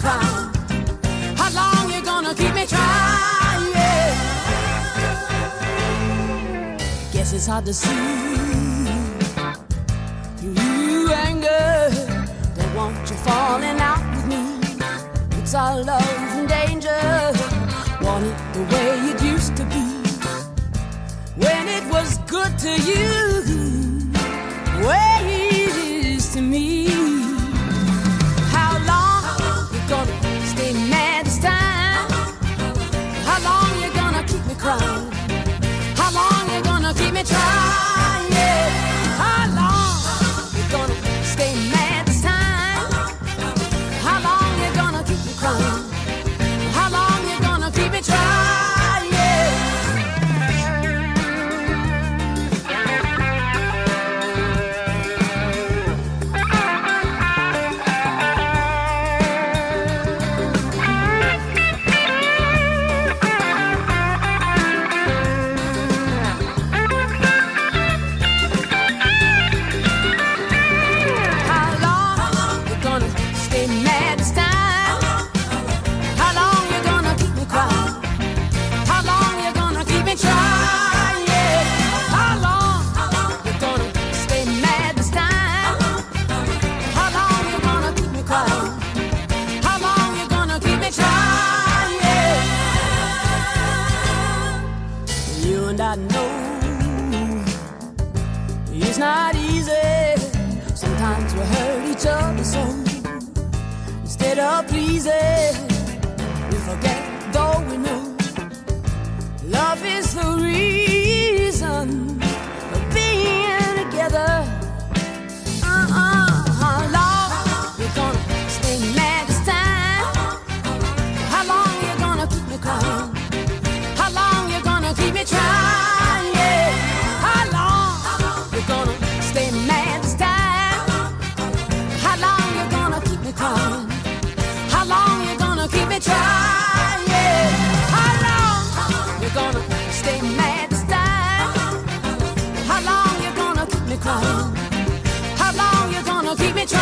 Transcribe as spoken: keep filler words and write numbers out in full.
crying? How long you gonna keep me trying? Yeah. Guess it's hard to see you anger. Don't want you falling out with me. It's our love in danger. Want it the way it used to be, when it was good to you, way it is to me. How long you gonna stay mad this time? How long you gonna keep me crying? How long you gonna keep me trying? Yeah. How long you gonna stay mad this time? How long you gonna keep me crying? How long you gonna keep me trying? Yeah. I know it's not easy. Sometimes we hurt each other so. Instead of pleasing, we forget, though we know love is the reason for being together. Uh-uh, how long you gonna stay mad this time? How long you gonna keep me crying? How long you gonna keep me trying? Yeah. How long you gonna stay mad this time? How long you gonna keep me crying? How long you gonna keep me trying? Yeah. How long you gonna stay mad this time? How long you gonna keep me crying? How long you gonna keep me trying?